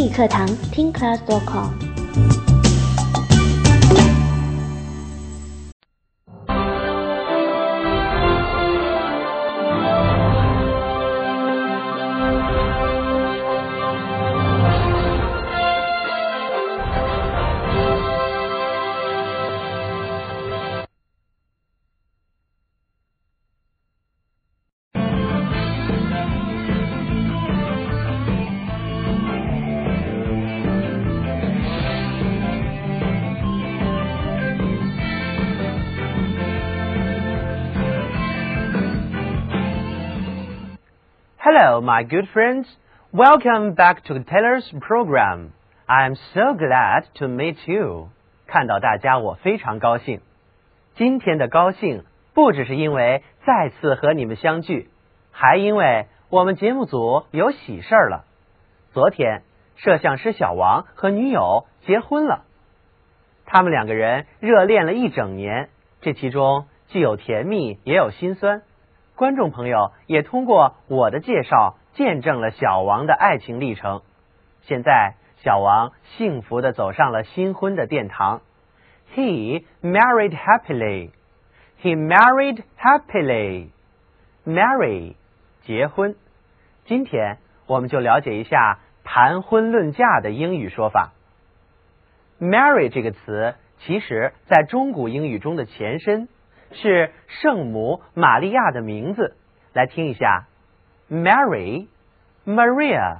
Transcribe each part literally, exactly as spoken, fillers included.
语课堂听 class dot com。 Hello, my good friends. Welcome back to Taylor's program. I'm so glad to meet you. 看到大家，我非常高兴。今天的高兴不只是因为再次和你们相聚，还因为我们节目组有喜事儿了。昨天，摄像师小王和女友结婚了。他们两个人热恋了一整年，这其中既有甜蜜，也有心酸。观众朋友也通过我的介绍见证了小王的爱情历程。现在小王幸福地走上了新婚的殿堂。He married happily. He married happily. Marry 结婚。今天我们就了解一下谈婚论嫁的英语说法。Marry 这个词其实在中古英语中的前身是圣母玛利亚的名字。来听一下 Mary, Maria,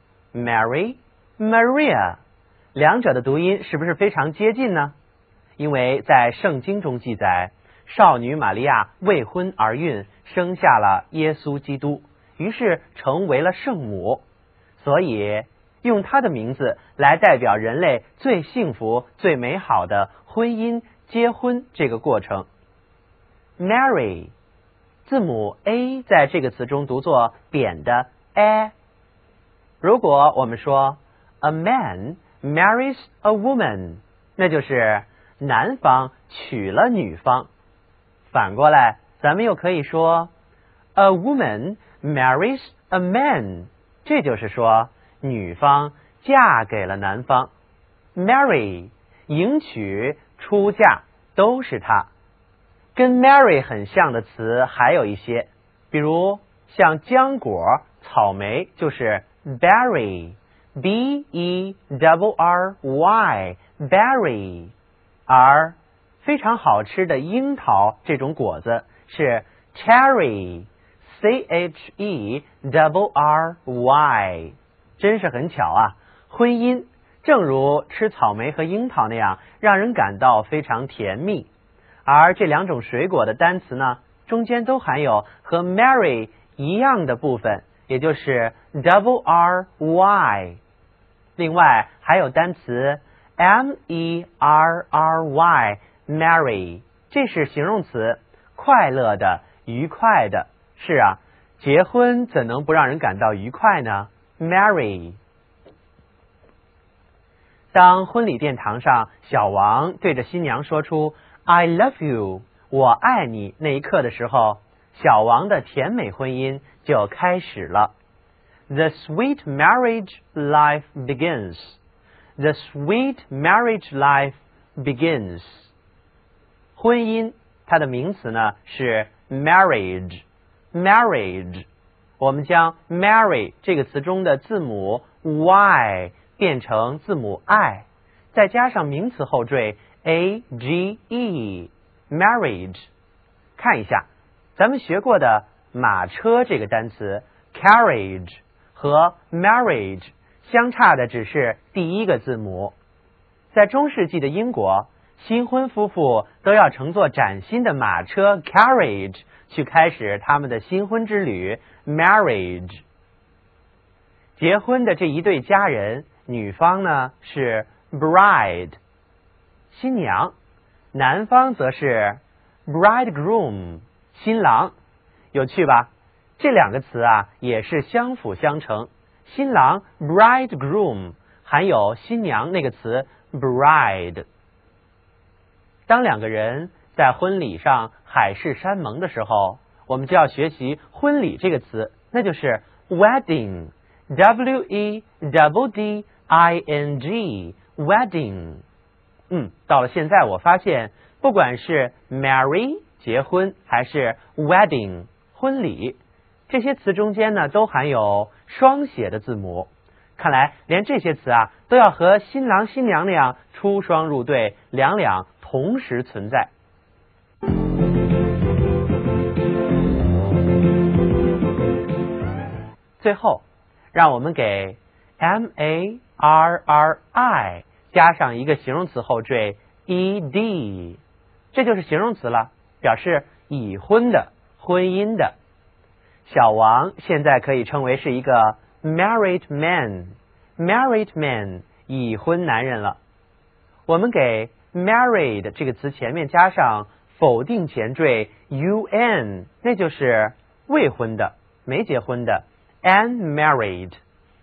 Mary, Maria 两者的读音是不是非常接近呢？因为在圣经中记载，少女玛利亚未婚而孕，生下了耶稣基督，于是成为了圣母，所以用她的名字来代表人类最幸福最美好的婚姻结婚这个过程。Marry 字母 A 在这个词中读作扁的 a。 如果我们说 A man marries a woman， 那就是男方娶了女方。反过来咱们又可以说 A woman marries a man， 这就是说女方嫁给了男方。 Marry 迎娶出嫁都是他。跟 marry 很像的词还有一些，比如像浆果、草莓就是 berry, b e r r y, berry， 而非常好吃的樱桃这种果子是 cherry, c h e r r y。 真是很巧啊，婚姻正如吃草莓和樱桃那样，让人感到非常甜蜜。而这两种水果的单词呢，中间都含有和 marry 一样的部分，也就是 double r y。 另外还有单词 m e r r y marry， 这是形容词，快乐的、愉快的。是啊，结婚怎能不让人感到愉快呢？ Marry。 当婚礼殿堂上小王对着新娘说出I love you， 我爱你那一刻的时候，小王的甜美婚姻就开始了。 The sweet marriage life begins. The sweet marriage life begins. 婚姻它的名词呢是 marriage. Marriage 我们将 marry 这个词中的字母 y 变成字母 i， 再加上名词后缀A G E marriage。 看一下咱们学过的马车这个单词 carriage 和 marriage 相差的只是第一个字母。在中世纪的英国，新婚夫妇都要乘坐崭新的马车 carriage 去开始他们的新婚之旅 marriage。 结婚的这一对家人，女方呢是 bride新娘，男方则是 bridegroom 新郎。有趣吧？这两个词啊也是相辅相成。新郎 bridegroom 含有新娘那个词 bride。 当两个人在婚礼上海誓山盟的时候，我们就要学习婚礼这个词，那就是 wedding。 W E D D I N G wedding。嗯，到了现在我发现，不管是 marry 结婚，还是 wedding 婚礼，这些词中间呢都含有双写的字母。看来连这些词啊都要和新郎新娘那样出双入对，两两同时存在。最后，让我们给 M A R R I 加上一个形容词后缀 E D， 这就是形容词了，表示已婚的、婚姻的。小王现在可以称为是一个 married man， married man 已婚男人了。我们给 married 这个词前面加上否定前缀 un， 那就是未婚的、没结婚的。Unmarried,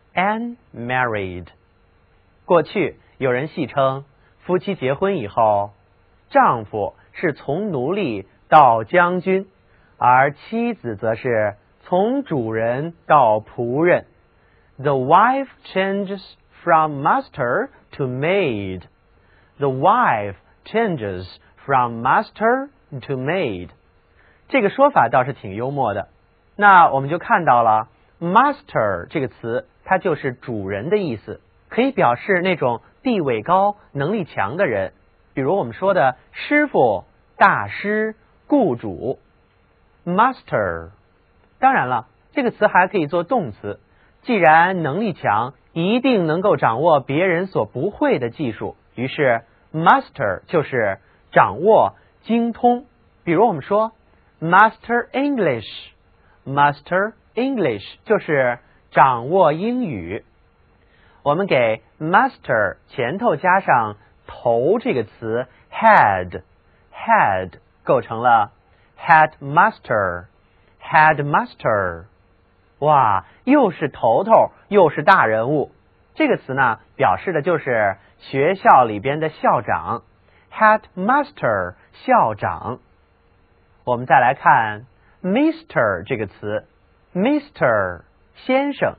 unmarried。过去有人戏称，夫妻结婚以后，丈夫是从奴隶到将军，而妻子则是从主人到仆人。The wife changes from master to maid. The wife changes from master to maid. 这个说法倒是挺幽默的。那我们就看到了Master 这个词，它就是主人的意思，可以表示那种地位高、能力强的人，比如我们说的师傅、大师、雇主。Master， 当然了，这个词还可以做动词，既然能力强，一定能够掌握别人所不会的技术，于是 Master 就是掌握、精通。比如我们说 Master English，Master English 就是掌握英语。我们给 master 前头加上头这个词 head， head 构成了 headmaster， headmaster。 哇，又是头头又是大人物。这个词呢，表示的就是学校里边的校长 headmaster， 校长。我们再来看 Mister 这个词Mister 先生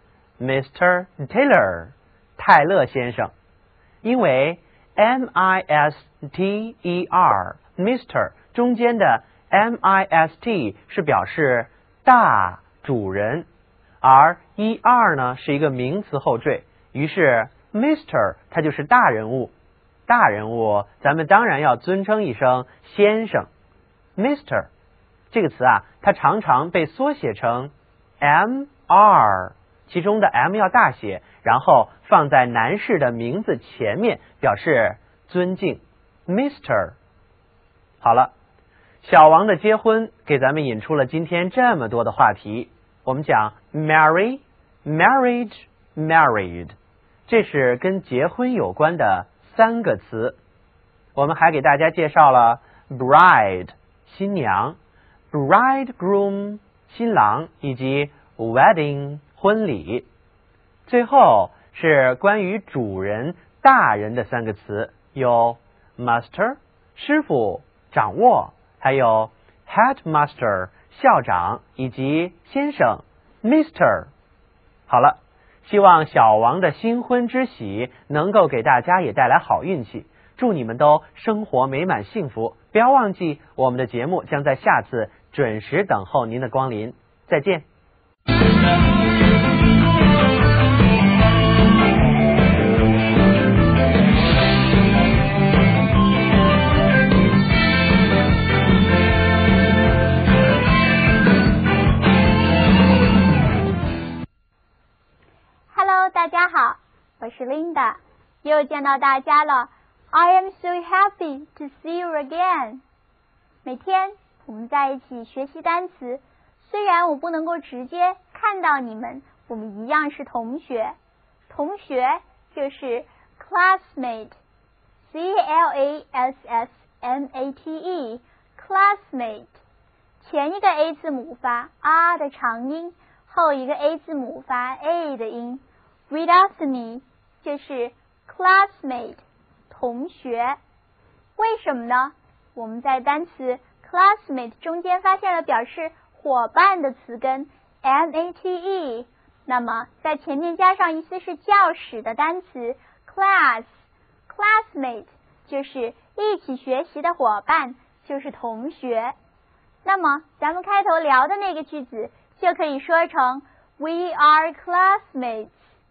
Mister Taylor 泰勒先生，因为 M I S T E R Mister 中间的 M I S T 是表示大主人，而 E R 呢是一个名词后缀，于是 Mister 它就是大人物。大人物咱们当然要尊称一声先生。 Mister 这个词啊，它常常被缩写成 M R， 其中的 M 要大写，然后放在男士的名字前面，表示尊敬。Mister。 好了，小王的结婚给咱们引出了今天这么多的话题。我们讲 marry, marriage, married， 这是跟结婚有关的三个词。我们还给大家介绍了 bride 新娘， bridegroom 新郎，以及 wedding 婚礼。最后是关于主人大人的三个词，有 master 师傅掌握，还有 headmaster 校长，以及先生 Mister。 好了，希望小王的新婚之喜能够给大家也带来好运气，祝你们都生活美满幸福。不要忘记，我们的节目将在下次准时等候您的光临。再见。 Hello， 大家好，我是 Linda， 又见到大家了。I am so happy to see you again。 每天我们在一起学习单词，虽然我不能够直接看到你们，我们一样是同学。同学就是 classmate， C L A S S M A T E， classmate。 前一个 A 字母发 R 的长音，后一个 A 字母发 A 的音。 Read after me 就是 classmate， 同学。为什么呢？我们在单词 classmate 中间发现了表示伙伴的词根 M A T E， 那么在前面加上意思是教室的单词 class， classmate 就是一起学习的伙伴，就是同学。那么咱们开头聊的那个句子就可以说成 We are classmates，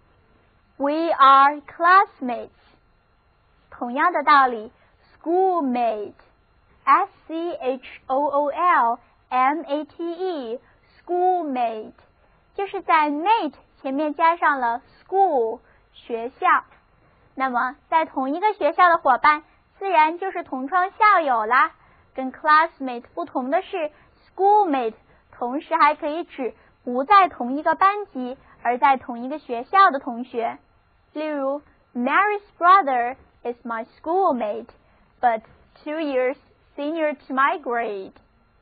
We are classmates。 同样的道理 schoolmate， S C H O O L M A T E， schoolmate 就是在 mate 前面加上了 school 学校。那么在同一个学校的伙伴自然就是同窗校友啦。跟 classmate 不同的是 schoolmate 同时还可以指不在同一个班级而在同一个学校的同学。例如 Mary's brother is my schoolmate but two years senior to my grade.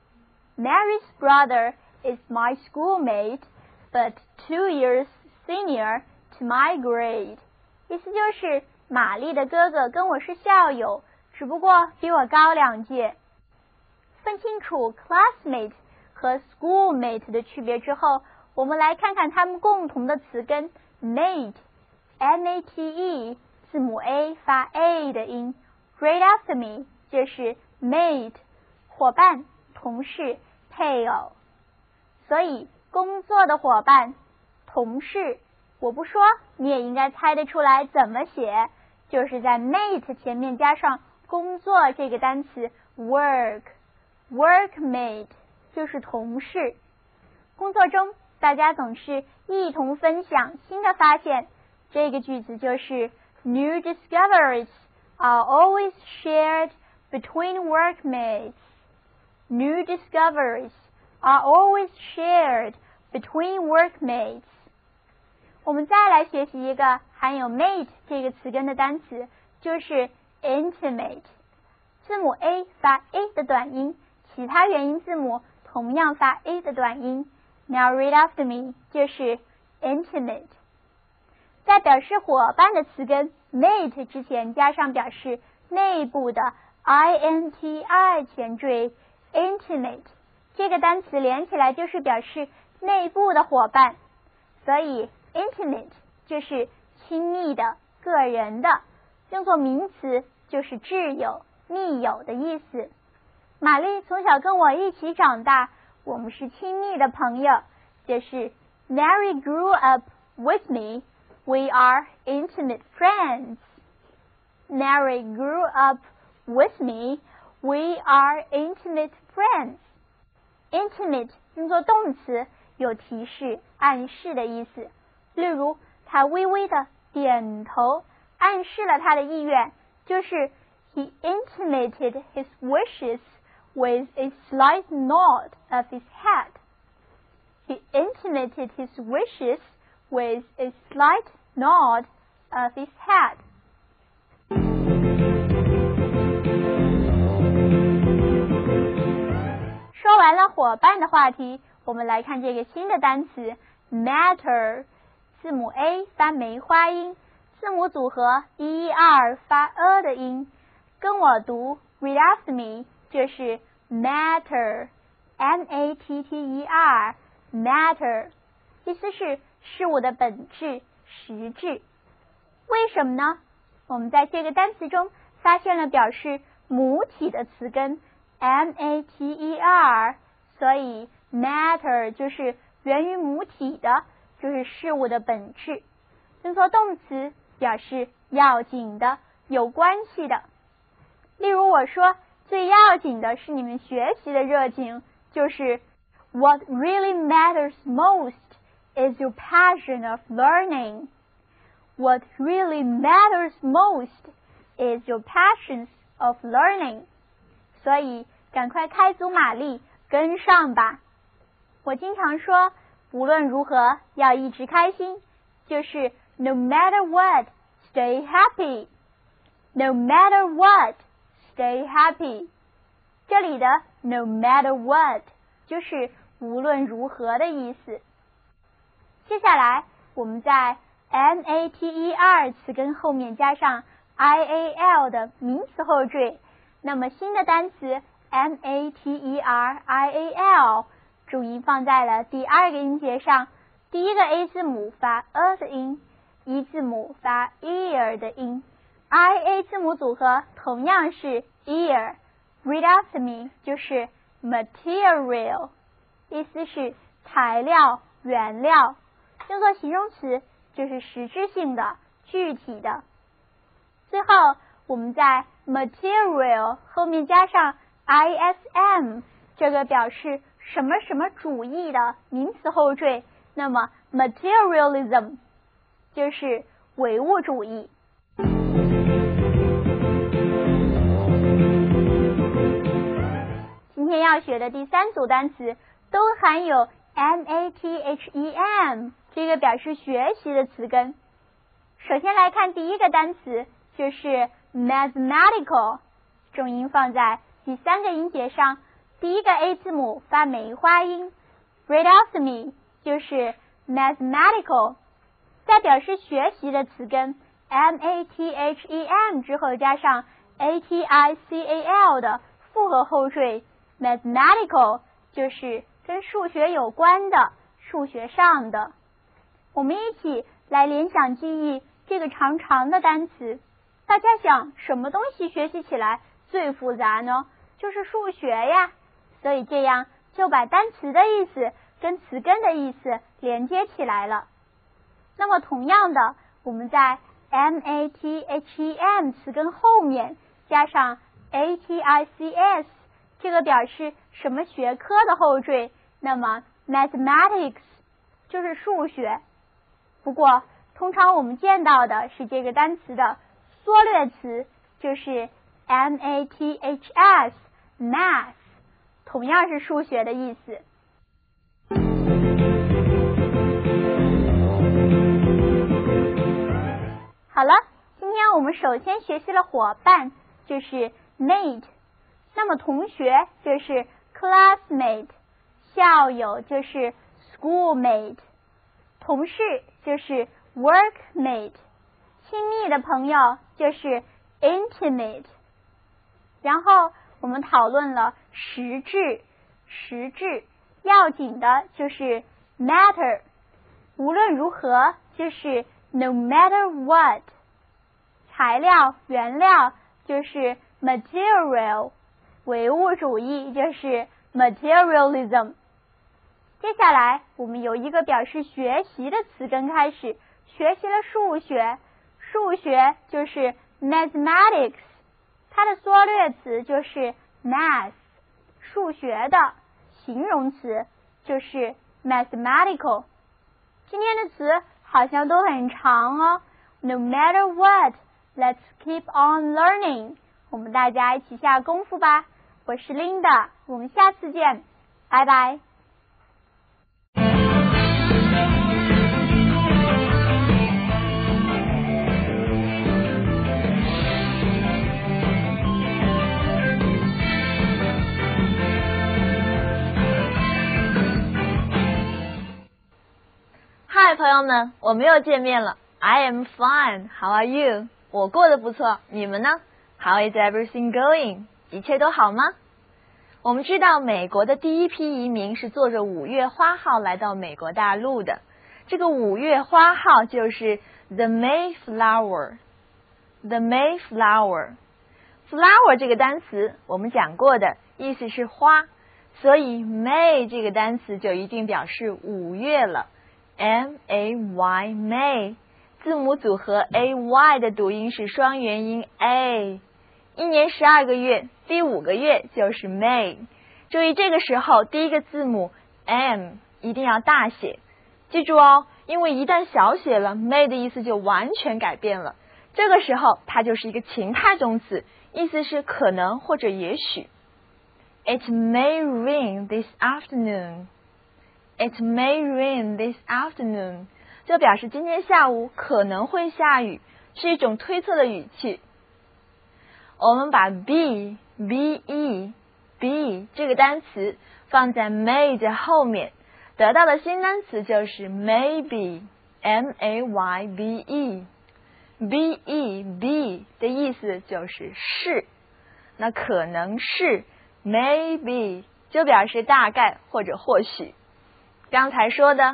Mary's brother is my schoolmate but two years senior to my grade. 意思就是玛丽的哥哥跟我是校友，只不过比我高两届。分清楚 classmate 和 schoolmate 的区别之后，我们来看看它们共同的词根 mate， M A T E， 字母 A 发 A 的音 Read after me 就是 mate， 伙伴、同事、配偶。所以工作的伙伴、同事，我不说你也应该猜得出来怎么写，就是在 mate 前面加上工作这个单词 work， workmate 就是同事。工作中大家总是一同分享新的发现，这个句子就是 New discoveries are always shared between workmates. New discoveries are always shared between workmates. 我们再来学习一个含有 mate 这个词根的单词，就是 intimate。 字母 A 发 A 的短音，其他元音字母同样发 A 的短音。 Now read after me 就是 intimate。 在表示伙伴的词根 mate 之前加上表示内部的 I N T I 前缀 intimate， 这个单词连起来就是表示内部的伙伴，所以 intimate 就是亲密的、个人的，用作名词就是挚友、密友的意思。玛丽从小跟我一起长大，我们是亲密的朋友，就是 Mary grew up with me, we are intimate friends. Mary grew up with me, we are intimate friends. Intimate 用作动词，有提示、暗示的意思。例如他微微的点头，暗示了他的意愿，就是 He intimated his wishes with a slight nod of his head. He intimated his wishes with a slight nod of his head. 说完了伙伴的话题，我们来看这个新的单词 matter。 字母 A 发梅花音，字母组合一一二发 a 的音，跟我读 read after me 就是 matter， M A T T E R matter， 意思是事物的本质、实质。为什么呢？我们在这个单词中发现了表示母体的词根 M A T E R， 所以 matter 就是源于母体的，就是事物的本质，用作动词表示要紧的、有关系的。例如我说最要紧的是你们学习的热情，就是 What really matters most is your passion of learning. What really matters most is your passions of learning. 所以赶快开足马力跟上吧。我经常说无论如何要一直开心，就是 No matter what, stay happy. No matter what, stay happy. 这里的 No matter what 就是无论如何的意思。接下来我们在 M A T E R 词根后面加上 I A L 的名词后缀，那么新的单词 M A T E R I A L 重音放在了第二个音节上， 第一个 A 字母发 a 的音，E 字母发 ear 的音 ，I A 字母组合同样是 ear。Read after me 就是 material， 意思是材料、原料，用作形容词就是实质性的、具体的。最后我们在 material 后面加上 I S M， 这个表示什么什么主义的名词后缀，那么 materialism 就是唯物主义。今天要学的第三组单词都含有 M A T H E M 这个表示学习的词根。首先来看第一个单词，就是 mathematical， 重音放在第三个音节上，第一个 A 字母发梅花音。Read after me 就是 mathematical， 在表示学习的词根 M A T H E M 之后加上 A T I C A L 的复合后缀 mathematical， 就是跟数学有关的、数学上的。我们一起来联想记忆这个长长的单词。大家想，什么东西学习起来最复杂呢？就是数学呀。所以这样就把单词的意思跟词根的意思连接起来了。那么同样的，我们在 M A T H E M 词根后面加上 A T I C S， 这个表示什么学科的后缀，那么 mathematics 就是数学。不过通常我们见到的是这个单词的缩略词，就是 M A T H S math， 同样是数学的意思。好了，今天我们首先学习了伙伴，就是 mate， 那么同学就是 classmate， 校友就是 schoolmate， 同事就是 workmate， 亲密的朋友就是 intimate。 然后我们讨论了实质，实质要紧的就是 matter， 无论如何就是 no matter what， 材料、原料就是 material， 唯物主义就是 materialism。 接下来我们由一个表示学习的词根开始，学习了数学，数学就是 mathematics， 它的缩略词就是 math， 数学的形容词就是 mathematical。 今天的词好像都很长哦。 No matter what, let's keep on learning。 我们大家一起下功夫吧。我是 Linda， 我们下次见，拜拜。 嗨，朋友们，我们又见面了。I am fine. How are you? 我过得不错，你们呢？ How is everything going? 一切都好吗？我们知道美国的第一批移民是坐着五月花号来到美国大陆的。这个五月花号就是 the Mayflower。 the Mayflower。 flower 这个单词我们讲过的，意思是花，所以 May 这个单词就一定表示五月了。M A Y May， 字母组合 A Y 的读音是双元音 A， 一年十二个月，第五个月就是 May。 注意这个时候第一个字母 M 一定要大写，记住哦，因为一旦小写了 May 的意思就完全改变了。这个时候它就是一个情态动词，意思是可能或者也许。 It may rain this afternoon。It may rain this afternoon， 就表示今天下午可能会下雨，是一种推测的语气。我们把 be be be 这个单词放在 may 的后面，得到的新单词就是 maybe M A Y B E。 be be 的意思就是是，那可能是 maybe 就表示大概或者或许。刚才说的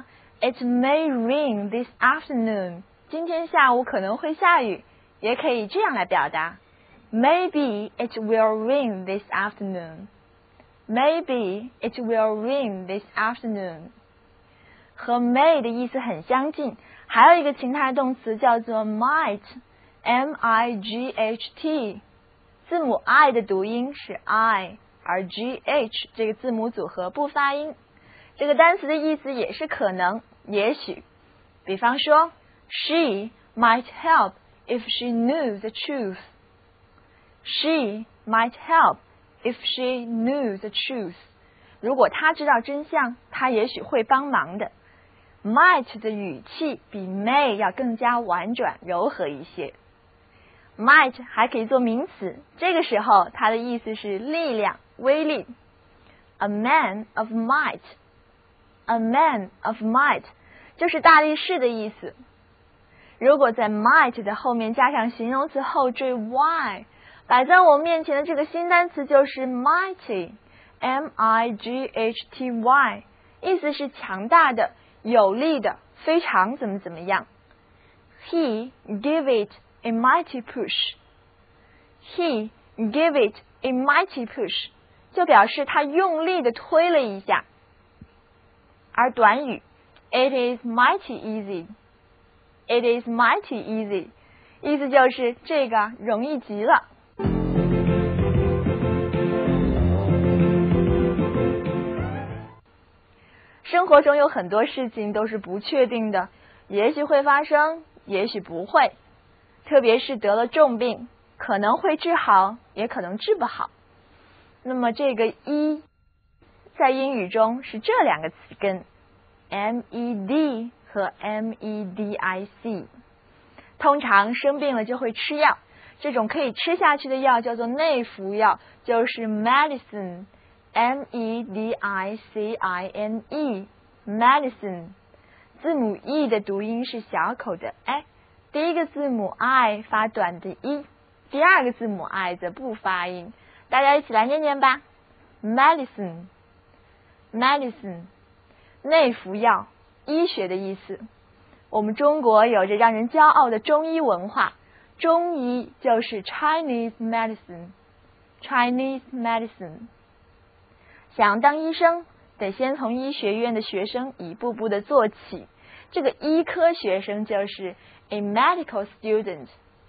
It may rain this afternoon. 今天下午可能会下雨，也可以这样来表达。Maybe it will rain this afternoon. Maybe it will rain this afternoon. 和 may 的意思很相近，还有一个情态动词叫做 might, M I G H T。字母 I 的读音是 I， 而 G H 这个字母组合不发音。这个单词的意思也是可能，也许。比方说 She might help if she knew the truth. She might help if she knew the truth. 如果她知道真相，她也许会帮忙的。Might 的语气比 may 要更加婉转柔和一些。Might 还可以做名词，这个时候它的意思是力量、威力。A man of might. A man of might 就是大力士的意思。如果在 might 的后面加上形容词后缀 y， 摆在我面前的这个新单词就是 mighty, M I G H T Y， 意思是强大的、有力的、非常怎么怎么样。He gave it a mighty push. He gave it a mighty push 就表示他用力的推了一下。而短语 It is mighty easy. It is mighty easy 意思就是这个容易极了。生活中有很多事情都是不确定的，也许会发生，也许不会。特别是得了重病，可能会治好，也可能治不好。那么这个一在英语中是这两个词根 M E D 和 M E D I C。 通常生病了就会吃药，这种可以吃下去的药叫做内服药，就是 medicine, M E D I C I N E, medicine。 字母 E 的读音是小口的 I，第一个字母 I 发短的 一， 第二个字母 I 则不发音。大家一起来念念吧。 Medicine Medicine 内服药，医学的意思。我们中国有着让人骄傲的中医文化，中医就是 Chinese medicine Chinese medicine。 想要当医生，得先从医学院的学生一步步的做起，这个医科学生就是 A medical student,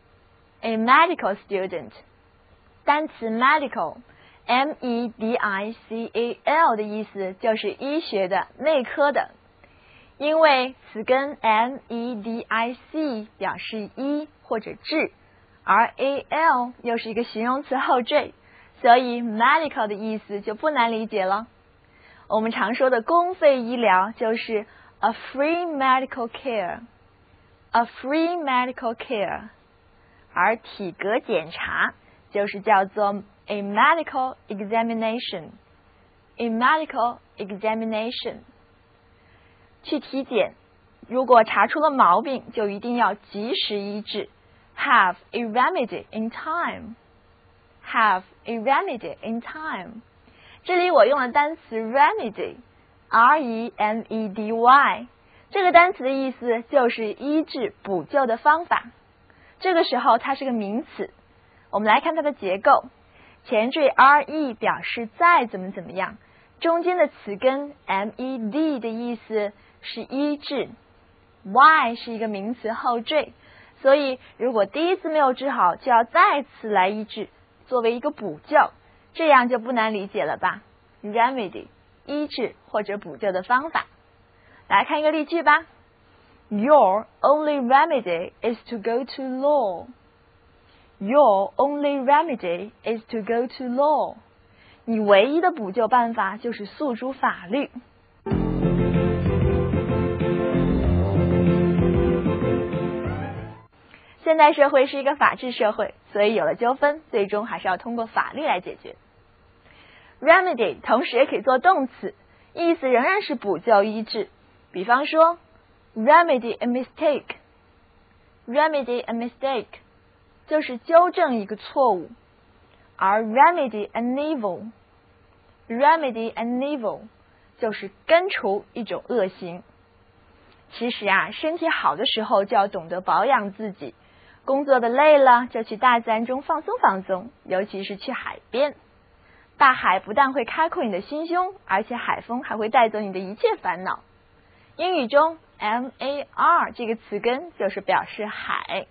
a medical student。 单词 medical, M E D I C A L 的意思就是医学的、内科的。因为词根 M E D I C 表示医或者治，而 A L 又是一个形容词后缀，所以 medical 的意思就不难理解了。我们常说的公费医疗就是 a free medical care。A free medical care， 而体格检查就是叫做 a medical examination, a medical examination。 去体检，如果查出了毛病，就一定要及时医治 ，have a remedy in time, have a remedy in time。 这里我用了单词 remedy, R E M E D Y。这个单词的意思就是医治、补救的方法。这个时候它是个名词。我们来看它的结构，前缀 re 表示再怎么怎么样，中间的词根 med 的意思是医治， y 是一个名词后缀，所以如果第一次没有治好，就要再次来医治，作为一个补救，这样就不难理解了吧。 remedy 医治或者补救的方法。来看一个例句吧。 Your only remedy is to go to law. Your only remedy is to go to law. 你唯一的补救办法就是诉诸法律。现代社会是一个法治社会，所以有了纠纷，最终还是要通过法律来解决。Remedy 同时也可以做动词，意思仍然是补救、医治。比方说 remedy a mistake, remedy a mistake 就是纠正一个错误，而 remedy an evil, remedy an evil 就是根除一种恶行。 其实啊，身体好的时候就要懂得保养自己，工作的累了就去大自然中放松放松，尤其是去海边。大海不但会开阔你的心胸，而且海风还会带走你的一切烦恼。英语中 M A R 这个词根就是表示海，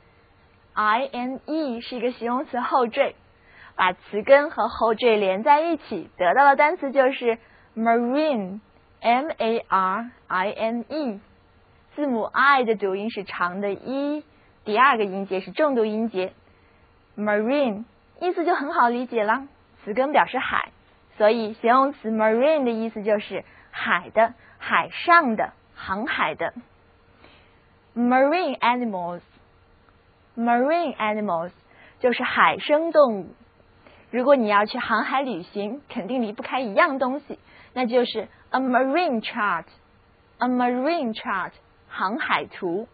I N E 是一个形容词后缀，把词根和后缀连在一起，得到的单词就是 marine， M A R I N E。 字母 I 的读音是长的 E， 第二个音节是重读音节 marine， 意思就很好理解啦，词根表示海，所以形容词 marine 的意思就是海的、海上的、航海的。 Marine animals Marine animals 就是海生动物。如果你要去航海旅行，肯定离不开一样东西，那就是 a marine chart A marine chart 航海图。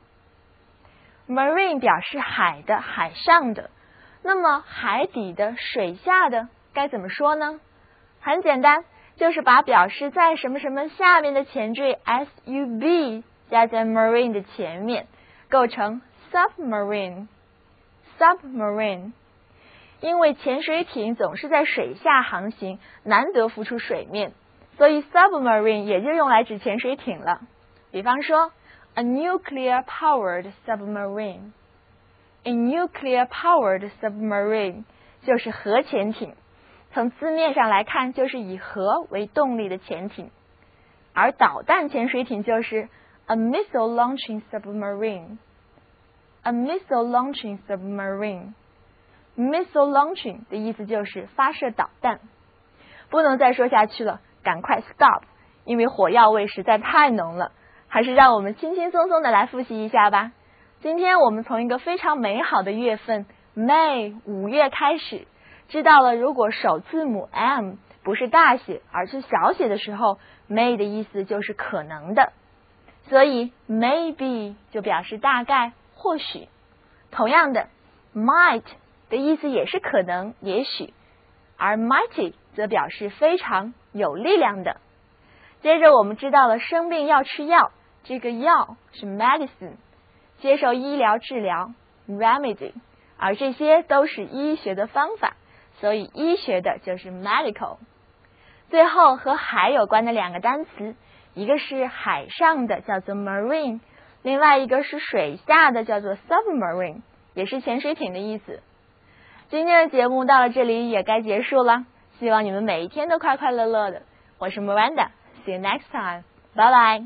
Marine 表示海的、海上的，那么海底的、水下的该怎么说呢？很简单，就是把表示在什么什么下面的前缀 S U B 加在 marine 的前面，构成 submarine submarine。 因为潜水艇总是在水下航行，难得浮出水面，所以 submarine 也就用来指潜水艇了。比方说 a nuclear powered submarine A nuclear powered submarine 就是核潜艇，从字面上来看就是以核为动力的潜艇。而导弹潜水艇就是 a missile launching submarine A missile launching submarine Missile launching 的意思就是发射导弹。不能再说下去了，赶快 stop， 因为火药味实在太浓了，还是让我们轻轻松松的来复习一下吧。今天我们从一个非常美好的月份 May 五月开始，知道了如果首字母 M 不是大写而是小写的时候， May 的意思就是可能的，所以 maybe 就表示大概、或许。同样的 might 的意思也是可能、也许，而 mighty 则表示非常、有力量的。接着我们知道了生病要吃药，这个药是 medicine， 接受医疗治疗 remedy， 而这些都是医学的方法，所以医学的就是 medical。 最后和海有关的两个单词，一个是海上的叫做 marine， 另外一个是水下的叫做 submarine， 也是潜水艇的意思。今天的节目到了这里也该结束了，希望你们每一天都快快乐乐的。我是 Miranda，See you next time， 拜拜。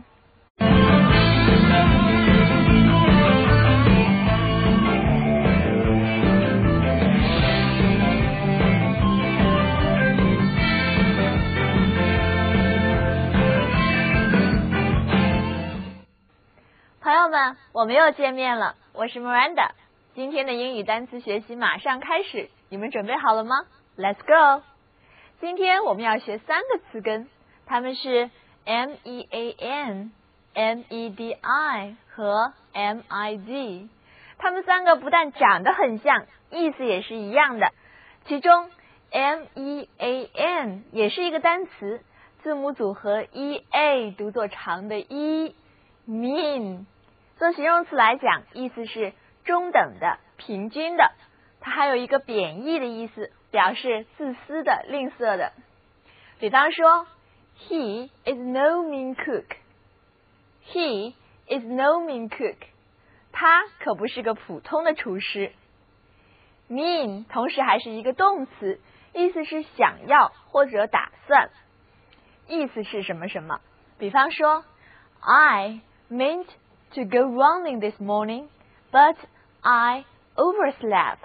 朋友们，我们又见面了，我是 Miranda。今天的英语单词学习马上开始，你们准备好了吗？ Let's go！ 今天我们要学三个词根，它们是 M E A N、M E D I 和 M I D。 它们三个不但长得很像，意思也是一样的。其中 M E A N 也是一个单词，字母组合 E A 读作长的 E，mean 做形容词来讲，意思是中等的、平均的。它还有一个贬义的意思，表示自私的、吝啬的。比方说 He is no mean cook He is no mean cook 他可不是个普通的厨师。 mean 同时还是一个动词，意思是想要或者打算，意思是什么什么。比方说 I meant to go running this morning, but I overslept.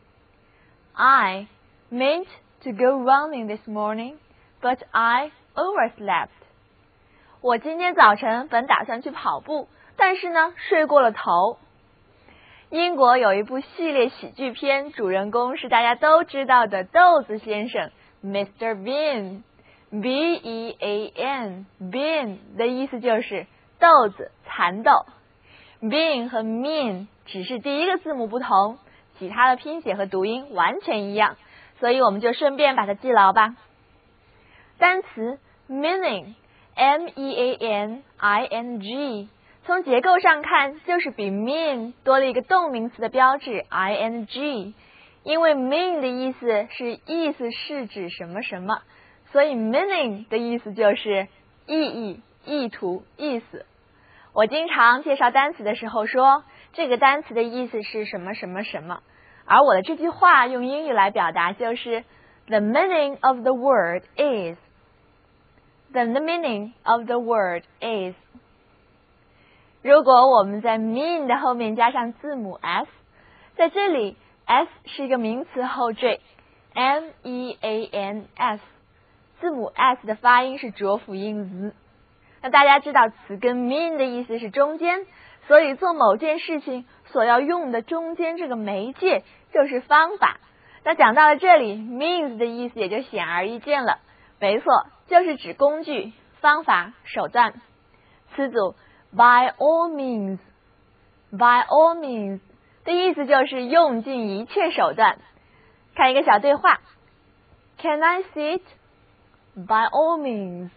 I meant to go running this morning, but I overslept. 我今天早晨本打算去跑步，但是呢，睡过了头。英国有一部系列喜剧片，主人公是大家都知道的豆子先生 Mister Bean， B E A N Bean 的意思就是豆子、蚕豆。Bean 和 mean 只是第一个字母不同，其他的拼写和读音完全一样，所以我们就顺便把它记牢吧。单词 meaning M E A N I N G 从从结构上看，就是比 mean 多了一个动名词的标志 ing， 因为 mean 的意思是意思是指什么什么，所以 meaning 的意思就是意义、意图、意思。我经常介绍单词的时候说，这个单词的意思是什么什么什么，而我的这句话用英语来表达就是 The meaning of the word is The meaning of the word is。 如果我们在 mean 的后面加上字母 s， 在这里 s 是一个名词后缀 M E A N S， 字母 s 的发音是浊辅音 z。 那大家知道词根 mean 的意思是中间，所以做某件事情所要用的中间这个媒介就是方法。那讲到了这里 means 的意思也就显而易见了，没错，就是指工具、方法、手段。词组 by all means by all means 的意思就是用尽一切手段。看一个小对话 Can I sit? By all means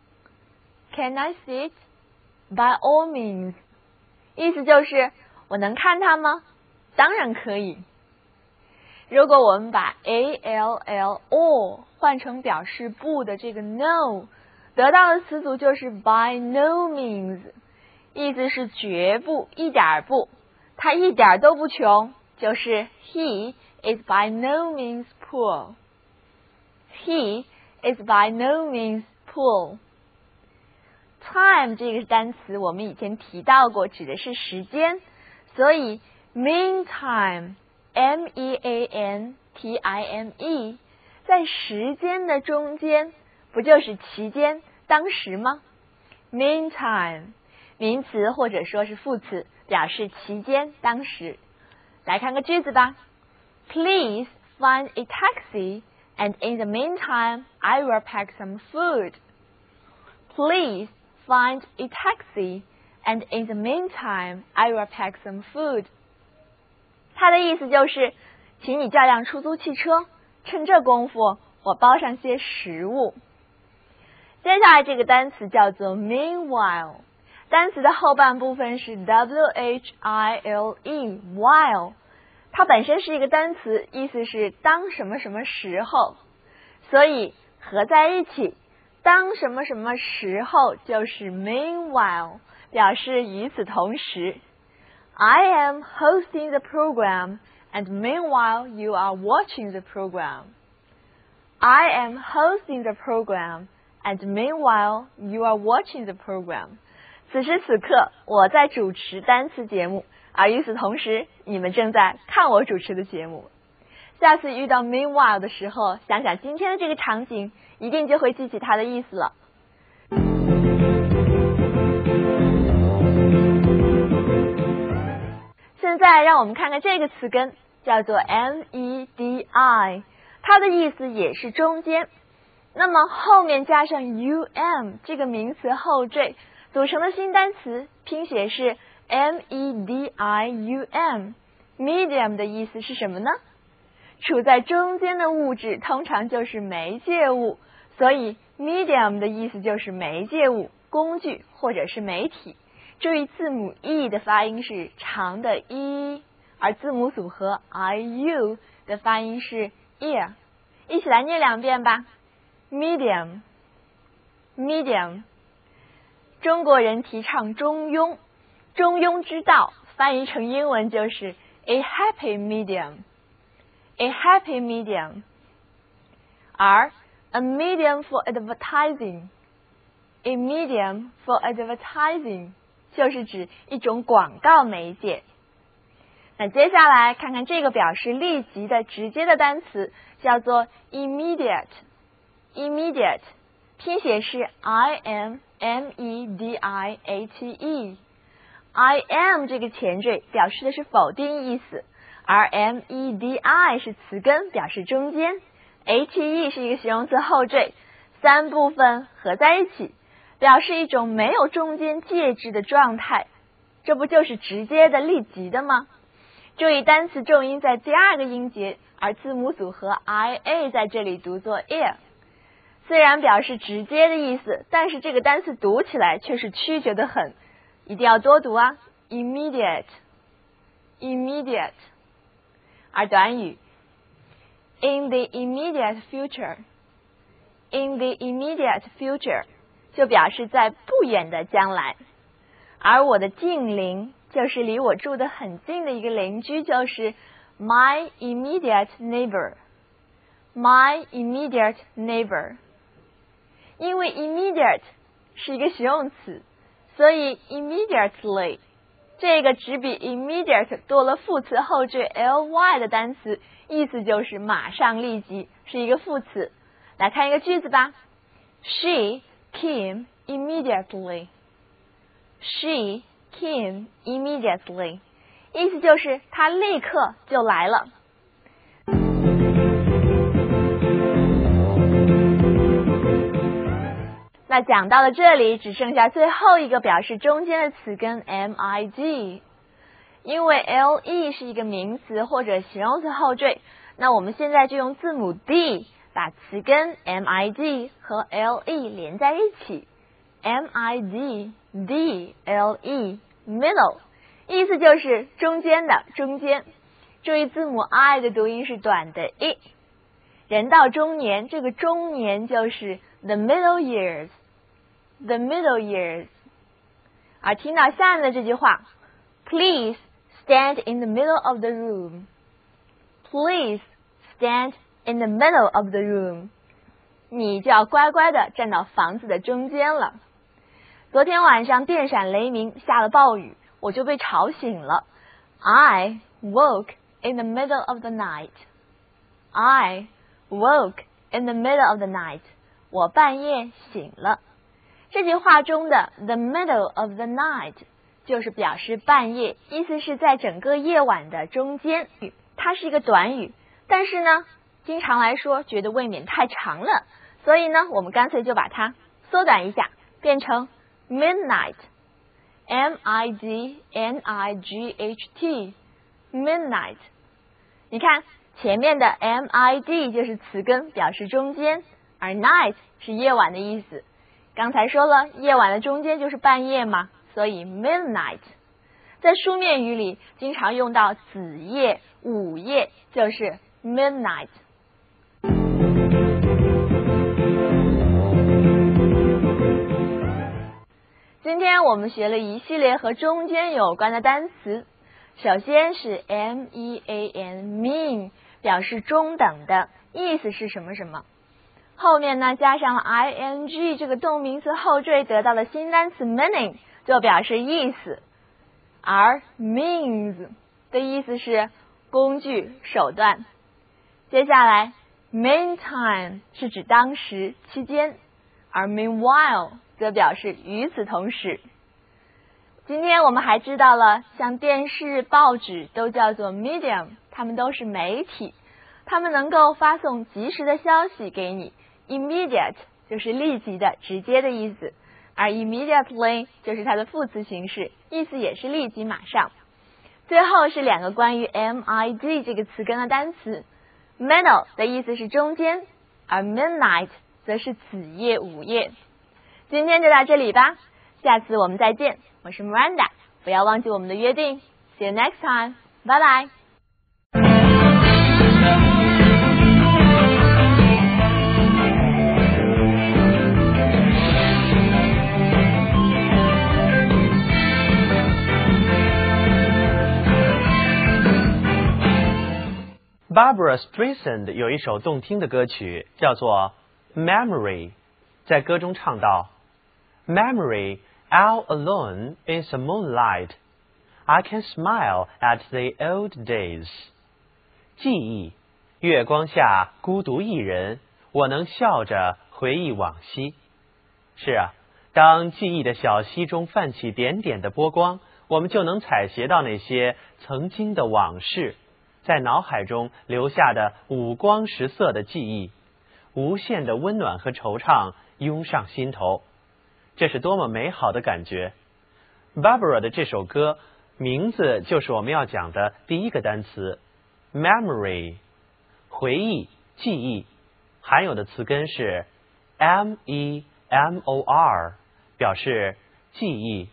Can I sit? By all means 意思就是我能看它吗？当然可以。如果我们把 A L L all 换成表示不的这个 no， 得到的词组就是 by no means， 意思是绝不，一点不，他一点都不穷，就是 he is by no means poor he is by no means poor。 time 这个单词我们以前提到过，指的是时间，所以 meantime M E A N T I M E 在时间的中间，不就是期间、当时吗？ Meantime 名词或者说是副词，表示期间、当时。来看个句子吧 Please find a taxi and in the meantime I will pack some food. Please find a taxi and in the meantime I will pack some food.它的意思就是请你叫辆出租汽车，趁这功夫我包上些食物。接下来这个单词叫做 meanwhile， 单词的后半部分是 W H I L E while， 它本身是一个单词，意思是当什么什么时候，所以合在一起当什么什么时候就是 meanwhile， 表示与此同时。I am hosting the program, and meanwhile you are watching the program. I am hosting the program, and meanwhile you are watching the program. 此时此刻，我在主持单词节目，而与此同时，你们正在看我主持的节目。下次遇到 meanwhile 的时候，想想今天的这个场景，一定就会记起它的意思了。现在让我们看看这个词根，叫做 M E D I， 它的意思也是中间。那么后面加上 U M 这个名词后缀组成的新单词，拼写是 M E D I U M。medium 的意思是什么呢？处在中间的物质通常就是媒介物，所以 medium 的意思就是媒介物、工具或者是媒体。注意字母 E 的发音是长的 E， 而字母组合 I U 的发音是 ear。 一起来念两遍吧 medium medium。 中国人提倡中庸，中庸之道翻译成英文就是 a happy medium a happy medium。 而 a medium for advertising a medium for advertising就是指一种广告媒介。那接下来看看这个表示立即的直接的单词，叫做 immediate immediate， 拼写是 I M M E D I A T E。 I am 这个前缀表示的是否定意思，而 M E D I 是词根，表示中间， A T E 是一个形容词后缀，三部分合在一起表示一种没有中间介质的状态，这不就是直接的立即的吗？注意单词重音在第二个音节，而字母组合 I A 在这里读作 ear。 虽然表示直接的意思，但是这个单词读起来却是曲折的很， 一定要多读啊 ，immediate，immediate。immediate 而短语 in the immediate future，in the immediate future 就表示在不远的将来。而我的近邻就是离我住得很近的一个邻居，就是 my immediate neighbor。my immediate neighbor。因为 immediate 是一个形容词，所以 immediately 这个只比 immediate 多了副词后缀 ly 的单词，意思就是马上立即，是一个副词。来看一个句子吧 She came immediately. She came immediately. 意思就是她立刻就来了。那讲到了这里，只剩下最后一个表示中间的词根 mid。因为 le 是一个名词或者形容词后缀，那我们现在就用字母 d 把词根 mid 和 le 连在一起。mid d le middle 意思就是中间的中间。注意字母 i 的读音是短的 i。人到中年，这个中年就是 the middle years。the middle years。而听到下面的这句话 ，Please stand in the middle of the room. Please stand in the middle of the room. 你就要乖乖的站到房子的中间了。昨天晚上电闪雷鸣，下了暴雨，我就被吵醒了。I woke in the middle of the night. I woke in the middle of the night. 我半夜醒了。这句话中的 the middle of the night 就是表示半夜，意思是在整个夜晚的中间。它是一个短语，但是呢，经常来说觉得未免太长了，所以呢，我们干脆就把它缩短一下，变成 midnight。M I D N I G H T midnight。你看前面的 M I D 就是词根，表示中间，而 night 是夜晚的意思。刚才说了，夜晚的中间就是半夜嘛，所以 midnight。在书面语里，经常用到子夜、午夜，就是 midnight。今天我们学了一系列和中间有关的单词，首先是 M E A N mean， 表示中等的，意思是什么什么。后面呢加上了 ing 这个动名词后缀，得到了新单词 meaning， 就表示意思。而 means 的意思是工具、手段。接下来 meantime 是指当时、期间，而 meanwhile 则表示与此同时。今天我们还知道了，像电视、报纸都叫做 medium， 它们都是媒体，它们能够发送及时的消息给你。Immediate 就是立即的、直接的意思，而 immediately 就是它的副词形式，意思也是立即、马上。最后是两个关于 mid 这个词根的单词 ，middle 的意思是中间，而 midnight 则是子夜、午夜。今天就到这里吧，下次我们再见。我是 Miranda， 不要忘记我们的约定。See you next time， 拜拜。 Barbra Streisand 有一首动听的歌曲叫做 Memory， 在歌中唱道 Memory, all alone in the moonlight, I can smile at the old days. 记忆，月光下孤独一人，我能笑着回忆往昔。是啊，当记忆的小溪中泛起点点的波光，我们就能采撷到那些曾经的往事，在脑海中留下的五光十色的记忆，无限的温暖和惆怅涌上心头，这是多么美好的感觉。 Barbra 的这首歌名字就是我们要讲的第一个单词 Memory， 回忆、记忆，含有的词根是 M E M O R， 表示记忆、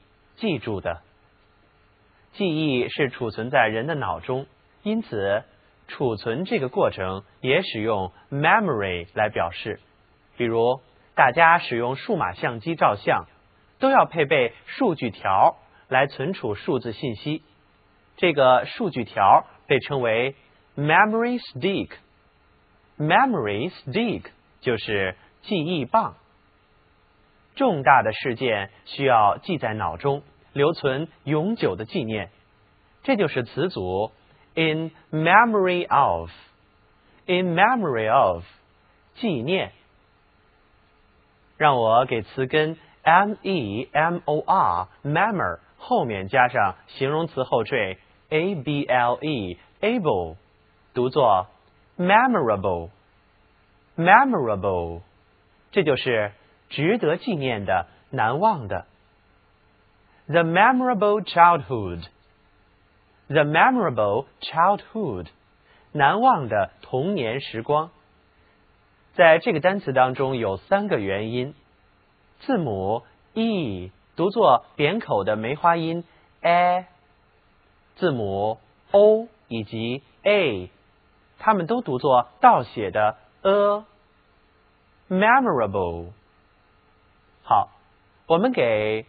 记住的。记忆是储存在人的脑中，因此储存这个过程也使用 memory 来表示。比如大家使用数码相机照相，都要配备数据条来存储数字信息，这个数据条被称为 memory stick。memory stick 就是记忆棒。重大的事件需要记在脑中，留存永久的纪念，这就是词组 in memory of。in memory of 纪念。让我给词根 memor memor 后面加上形容词后缀 able able， 读作 memorable memorable， 这就是值得纪念的，难忘的。The memorable childhood The memorable childhood 难忘的童年时光。在这个单词当中有三个元音，字母 e 读作扁口的梅花音 a， 字母 o 以及 a 它们都读作倒写的 a。 memorable。 好，我们给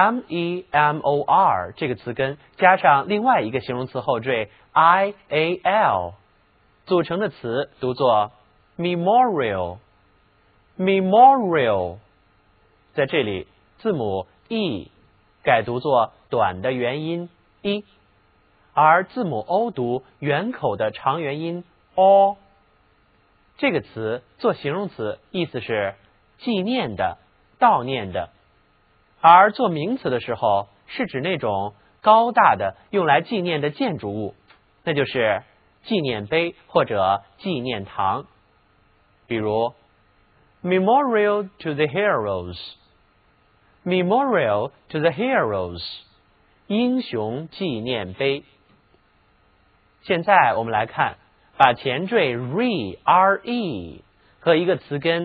memor 这个词根加上另外一个形容词后缀 ial 组成的词读作 memorial memorial。 在这里字母 e 改读作短的元音 i， 而字母 o 读圆口的长元音 o。 这个词做形容词意思是纪念的，悼念的，而做名词的时候是指那种高大的用来纪念的建筑物，那就是纪念碑或者纪念堂。比如 Memorial to the heroes Memorial to the heroes 英雄纪念碑。现在我们来看，把前缀 re re 和一个词根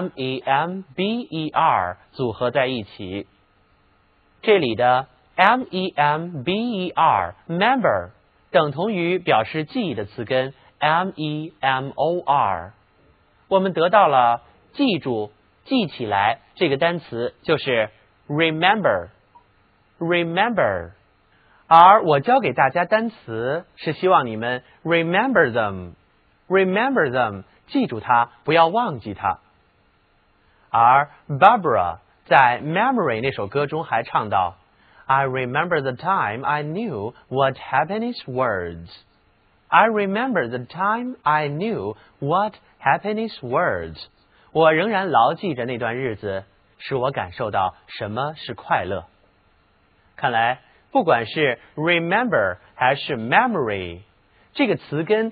member 组合在一起，这里的 member member 等同于表示记忆的词根 memor， 我们得到了记住、记起来这个单词就是 remember remember。 而我教给大家单词是希望你们 remember them remember them 记住它，不要忘记它。而 Barbara 在 Memory 那首歌中还唱到 I remember the time I knew what happiness words I remember the time I knew what happiness words 我仍然牢记着那段日子，使我感受到什么是快乐。看来不管是 remember 还是 memory， 这个词根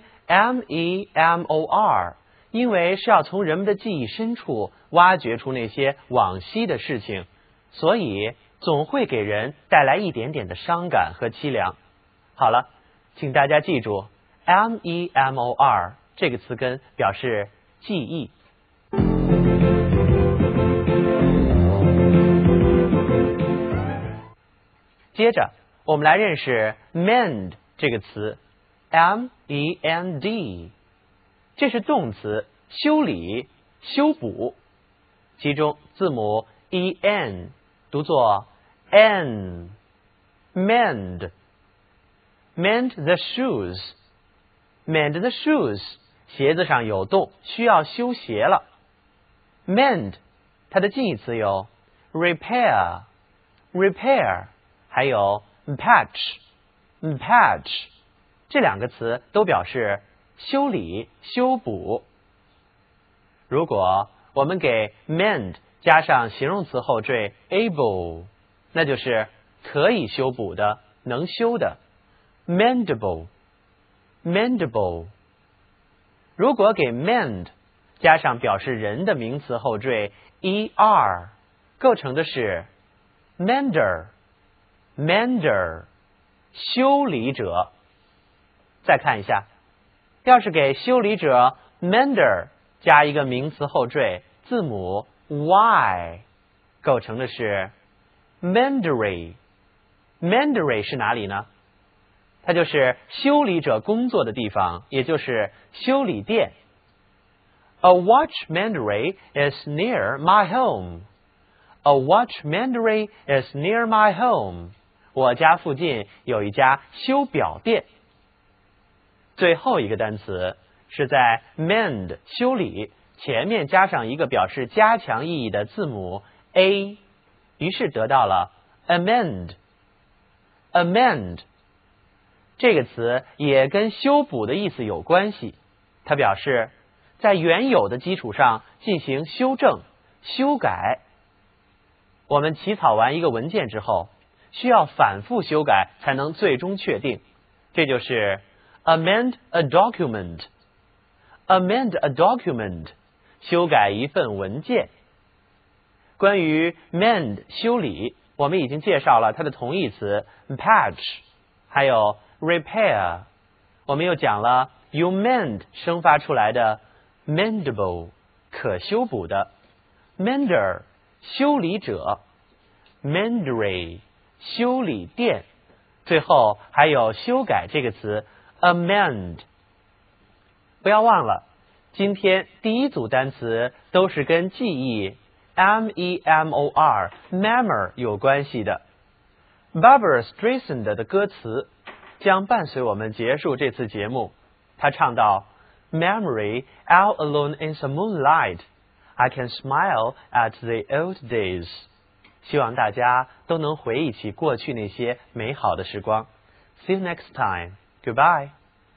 memor 因为是要从人们的记忆深处挖掘出那些往昔的事情，所以总会给人带来一点点的伤感和凄凉。好了，请大家记住 memor 这个词根表示记忆。接着我们来认识 mend 这个词 M E N D， 这是动词，修理、修补，其中字母 E N 读作 N mend mend the shoes mend the shoes 鞋子上有洞，需要修鞋了。 mend 它的近义词有 repair repair 还有 patch patch 这两个词都表示修理、修补。如果我们给 mend 加上形容词后缀 able， 那就是可以修补的、能修的 mendable mendable。 如果给 mend 加上表示人的名词后缀 er， 构成的是 mender mender 修理者。再看一下，要是给修理者 mender 加一个名词后缀字母 y， 构成的是 mendery Mandarin 是哪里呢？它就是修理者工作的地方，也就是修理店。A watch mandarin is near my home. A watch mandarin is near my home. 我家附近有一家修表店。最后一个单词是在 mend 修理前面加上一个表示加强意义的字母 a， 于是得到了 amend。amend 这个词也跟修补的意思有关系，它表示在原有的基础上进行修正、修改。我们起草完一个文件之后，需要反复修改才能最终确定，这就是 amend a document。 amend a document 修改一份文件。关于 mend 修理，我们已经介绍了它的同义词 patch， 还有 repair。 我们又讲了 you mend 生发出来的 mendable 可修补的， mender 修理者， mandarin 修理店，最后还有修改这个词 amend。 不要忘了，今天第一组单词都是跟记忆 M E M O R memor 有关系的。 Barbra Streisand 的歌词将伴随我们结束这次节目。他唱到 Memory out alone in the moonlight, I can smile at the old days。 希望大家都能回忆起过去那些美好的时光。 See you next time. Goodbye.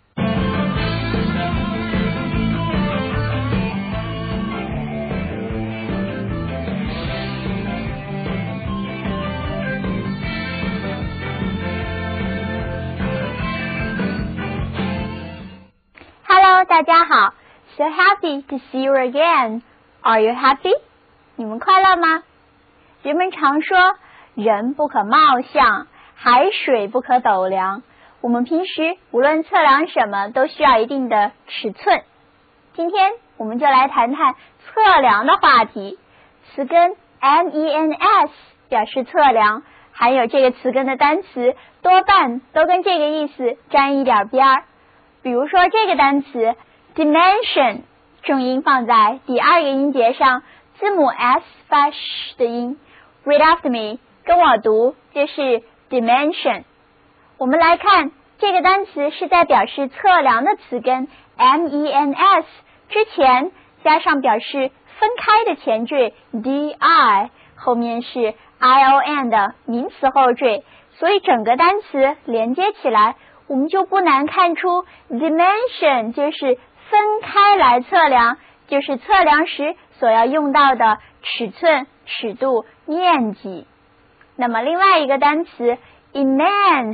Hello， 大家好 ，So happy to see you again. Are you happy? 你们快乐吗？人们常说，人不可貌相，海水不可斗量。我们平时无论测量什么，都需要一定的尺寸。今天我们就来谈谈测量的话题。词根 M E N S 表示测量，含有这个词根的单词多半都跟这个意思沾一点边儿。比如说这个单词 dimension， 重音放在第二个音节上，字母 S 发 sh 的音。Read after me， 跟我读，这是 dimension。 我们来看这个单词是在表示测量的词根 M E N S 之前加上表示分开的前缀 D I， 后面是 I O N 的名词后缀，所以整个单词连接起来，我们就不难看出 dimension 就是分开来测量，就是测量时所要用到的尺寸、尺度、面积。那么另外一个单词 immense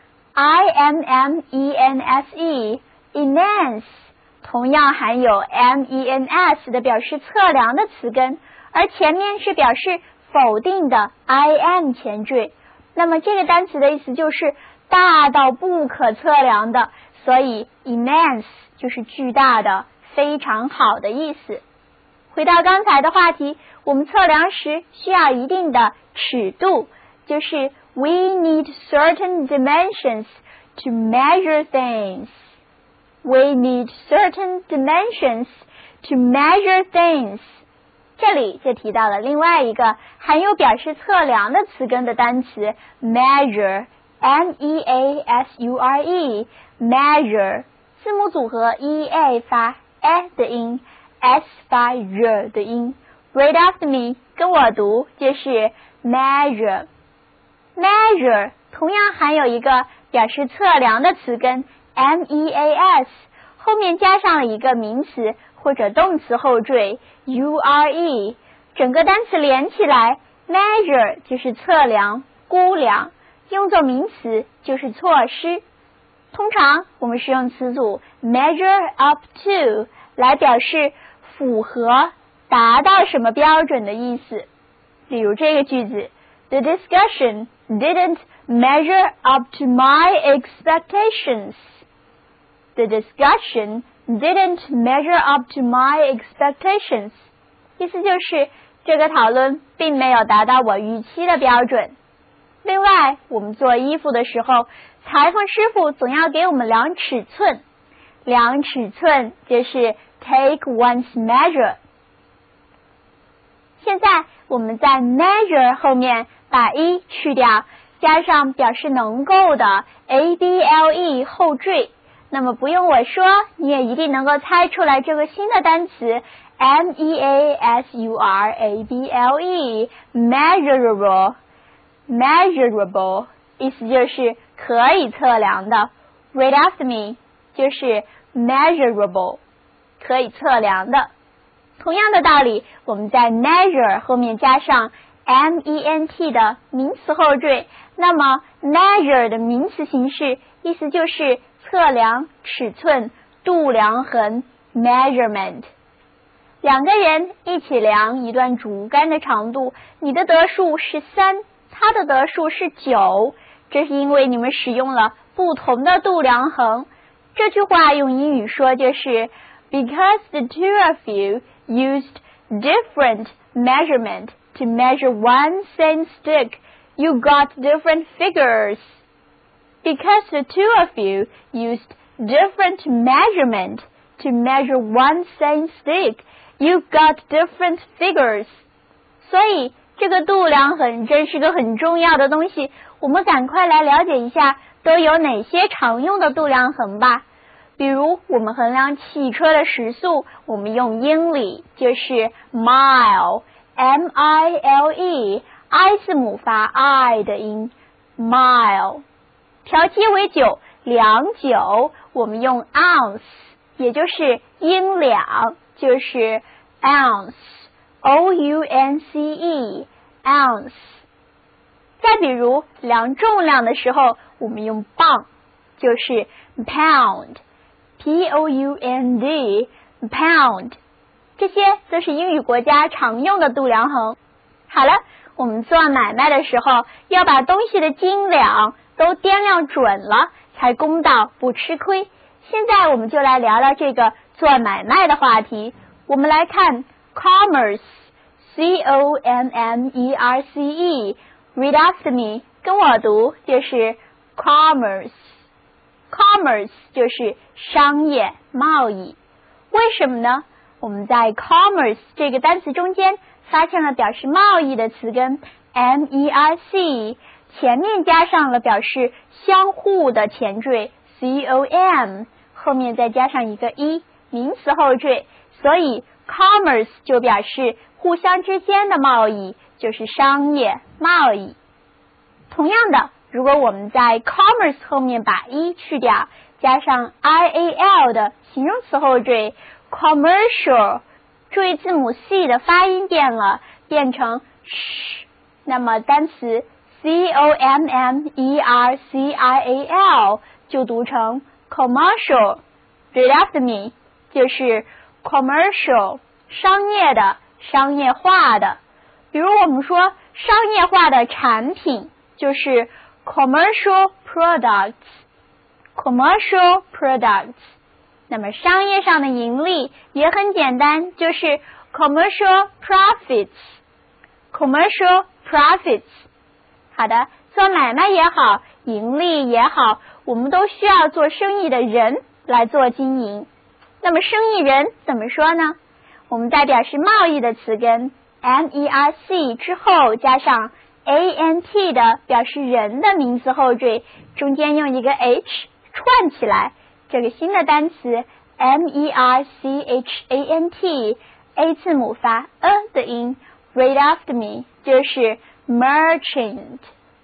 I M M E N S E immense 同样含有 M E N S 的表示测量的词根，而前面是表示否定的 I M 前缀。那么这个单词的意思就是大到不可测量的，所以 immense 就是巨大的、非常好的意思。回到刚才的话题，我们测量时需要一定的尺度，就是 we need certain dimensions to measure things. We need certain dimensions to measure things. 这里就提到了另外一个含有表示测量的词根的单词 measure M E A S U R E measure 字母组合 E A 发 e 的音， S 发 r 的音。 Read after me， 跟我读，就是 measure。 measure 同样含有一个表示测量的词根 M E A S， 后面加上了一个名词或者动词后缀 U R E， 整个单词连起来 measure 就是测量、估量，用作名词就是措施。通常我们是用词组 measure up to 来表示符合、达到什么标准的意思。比如这个句子 The discussion didn't measure up to my expectations. The discussion didn't measure up to my expectations. 意思就是这个讨论并没有达到我预期的标准。 另外，我们做衣服的时候，裁缝师傅总要给我们量尺寸，量尺寸就是 take one's measure。现在我们在 measure 后面把 e 去掉，加上表示能够的 able 后缀，那么不用我说，你也一定能够猜出来这个新的单词 measurable measurable measurable 意思就是可以测量的。 Read after me 就是 measurable 可以测量的。同样的道理，我们在 measure 后面加上 ment 的名词后缀，那么 measure 的名词形式意思就是测量、尺寸、度量衡 measurement。 两个人一起量一段竹竿的长度，你的得数是三，他的得数是九，这是因为你们使用了不同的度量衡。这句话用英语说就是 Because the two of you used different measurement to measure one same stick, you got different figures. Because the two of you used different measurement to measure one same stick, you got different figures. 所以这个度量衡真是个很重要的东西，我们赶快来了解一下都有哪些常用的度量衡吧。比如我们衡量汽车的时速，我们用英里，就是 mile M I L E I 字母发 I 的音 mile。 调鸡为酒，量酒，我们用 ounce 也就是英两，就是 ounce O U N C E ounce。 再比如量重量的时候，我们用磅，就是 pound P O U N D pound。 这些都是英语国家常用的度量衡。好了，我们做买卖的时候要把东西的斤两都掂量准了，才公道不吃亏。现在我们就来聊聊这个做买卖的话题。我们来看 commerce C O M M E R C E Read after me 跟我读，就是 commerce commerce 就是商业贸易。为什么呢？我们在 commerce 这个单词中间发现了表示贸易的词根 M E R C， 前面加上了表示相互的前缀 C O M， 后面再加上一个 e 名词后缀，所以 commerce 就表示互相之间的贸易，就是商业贸易。同样的，如果我们在 commerce 后面把 e 去掉，加上 I A L 的形容词后缀 commercial， 注意字母 c 的发音变了，变成 sh， 那么单词 C O M M E R C I A L 就读成 commercial。 Read after me 就是 commercial 商业的，商业化的。比如我们说商业化的产品就是 commercial products commercial products。 那么商业上的盈利也很简单，就是 commercial profits commercial profits。 好的，做买卖也好，盈利也好，我们都需要做生意的人来做经营。那么生意人怎么说呢？我们在表示贸易的词根 M E R C 之后加上 A N T 的表示人的名词后缀，中间用一个 H 串起来，这个新的单词 M E R C H A N T A 字母发 a 的音 Read after me 就是 merchant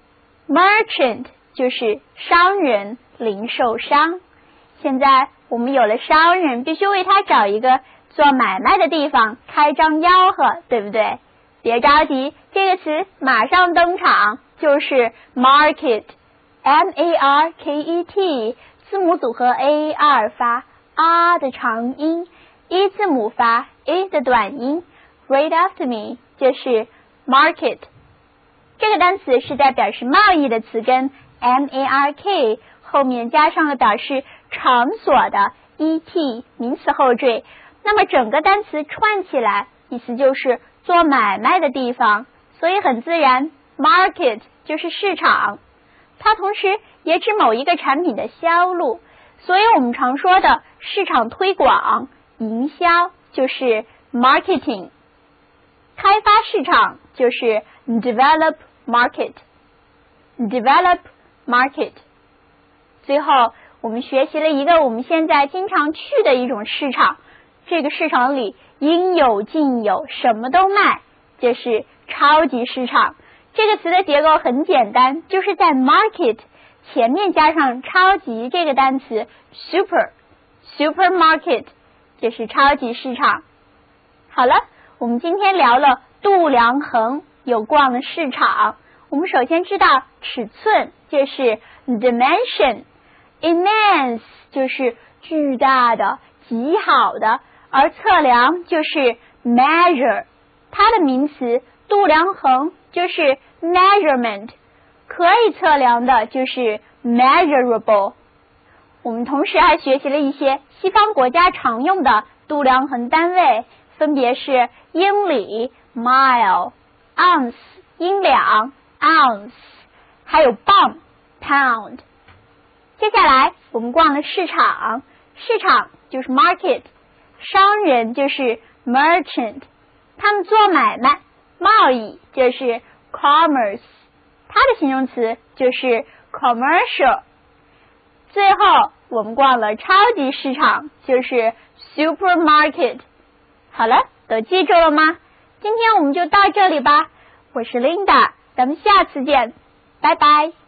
merchant 就是商人，零售商。现在我们有了商人，必须为他找一个做买卖的地方开张吆喝，对不对？别着急，这个词马上登场，就是 market M A R K E T 字母组合 A 二发 R 的长音，一字母发 A 的短音 Read after me 就是 market。 这个单词是在表示贸易的词根 M A R K 后面加上了表示场所的 E T 名词后缀，那么整个单词串起来意思就是做买卖的地方，所以很自然 market 就是市场，它同时也指某一个产品的销路，所以我们常说的市场推广、营销就是 marketing， 开发市场就是 develop market，develop market。最后我们学习了一个我们现在经常去的一种市场，这个市场里应有尽有，什么都卖，就是超级市场。这个词的结构很简单，就是在 market 前面加上超级这个单词 super supermarket， 就是超级市场。好了，我们今天聊了度量衡，有逛的市场。我们首先知道尺寸就是 dimension， immense 就是巨大的、极好的，而测量就是 measure， 它的名词度量衡就是 measurement， 可以测量的就是 measurable。 我们同时还学习了一些西方国家常用的度量衡单位，分别是英里 mile， ounce 英两 ounce， 还有磅 pound。 接下来我们逛了市场，市场就是 market， 商人就是 merchant， 他们做买卖贸易就是 commerce， 它的形容词就是 commercial。 最后我们逛了超级市场，就是 supermarket。 好了，都记住了吗？今天我们就到这里吧，我是 Linda， 咱们下次见，拜拜。